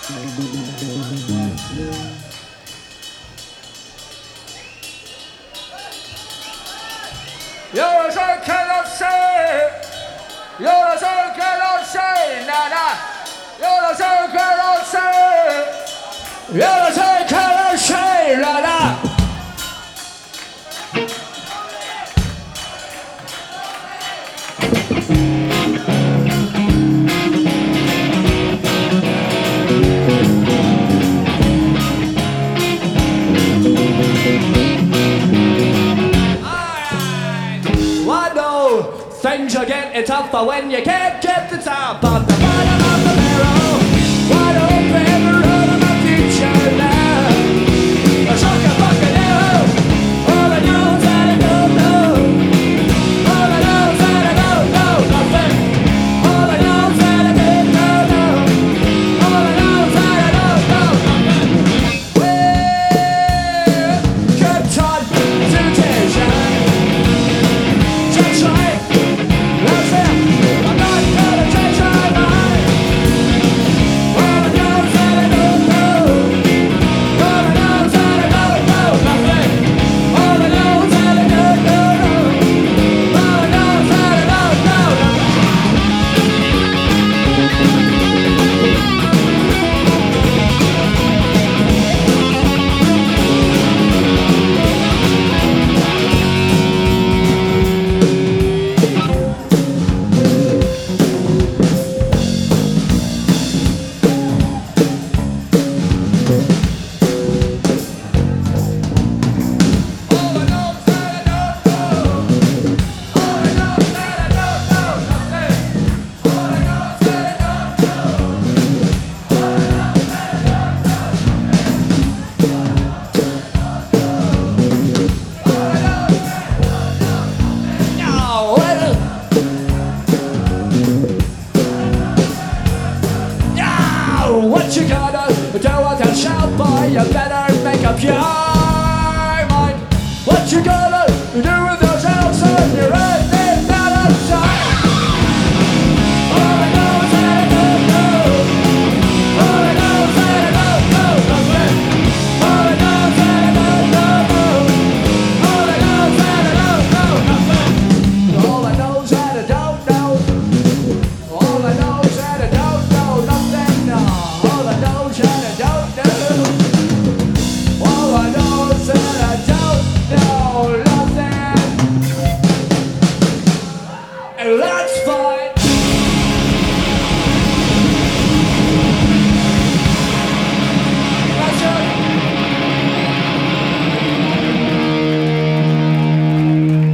有的事儿看到谁，有的事儿看到谁，奶奶，有的事儿看到谁，有的事儿看到谁，奶奶。I know things are getting tougher when you can't get the top of the money.